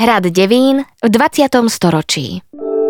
Hrad Devín v 20. storočí.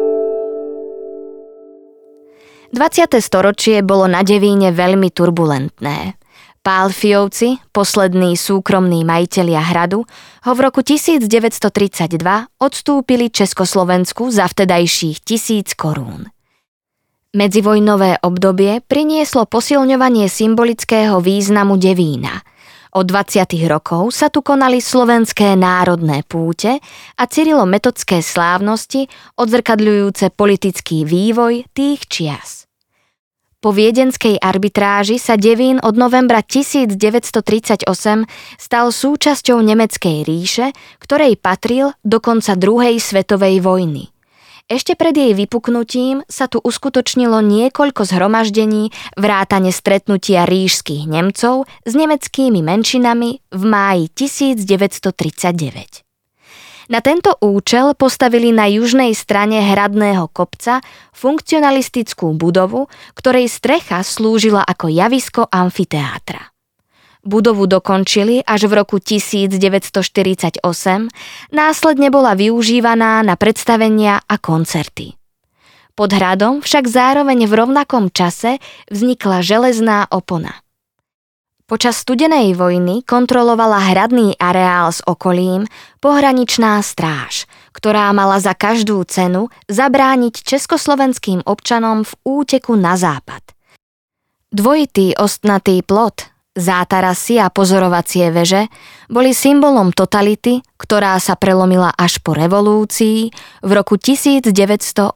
20. storočie bolo na Devíne veľmi turbulentné. Pálfiovci, poslední súkromní majitelia hradu, ho v roku 1932 odstúpili Československu za vtedajších 1000 korún. Medzivojnové obdobie prinieslo posilňovanie symbolického významu Devína. Od 20. rokov sa tu konali slovenské národné púte a cyrilometodské slávnosti odzrkadľujúce politický vývoj tých čias. Po viedenskej arbitráži sa Devín od novembra 1938 stal súčasťou Nemeckej ríše, ktorej patril do konca druhej svetovej vojny. Ešte pred jej vypuknutím sa tu uskutočnilo niekoľko zhromaždení vrátane stretnutia ríšskych Nemcov s nemeckými menšinami v máji 1939. Na tento účel postavili na južnej strane hradného kopca funkcionalistickú budovu, ktorej strecha slúžila ako javisko amfiteátra. Budovu dokončili až v roku 1948, následne bola využívaná na predstavenia a koncerty. Pod hradom však zároveň v rovnakom čase vznikla železná opona. Počas studenej vojny kontrolovala hradný areál s okolím pohraničná stráž, ktorá mala za každú cenu zabrániť československým občanom v úteku na západ. Dvojitý ostnatý plot, zátarasy a pozorovacie veže boli symbolom totality, ktorá sa prelomila až po revolúcii v roku 1989.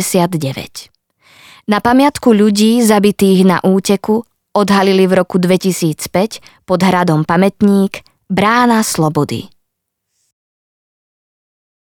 Na pamiatku ľudí zabitých na úteku odhalili v roku 2005 pod hradom pamätník Brána slobody.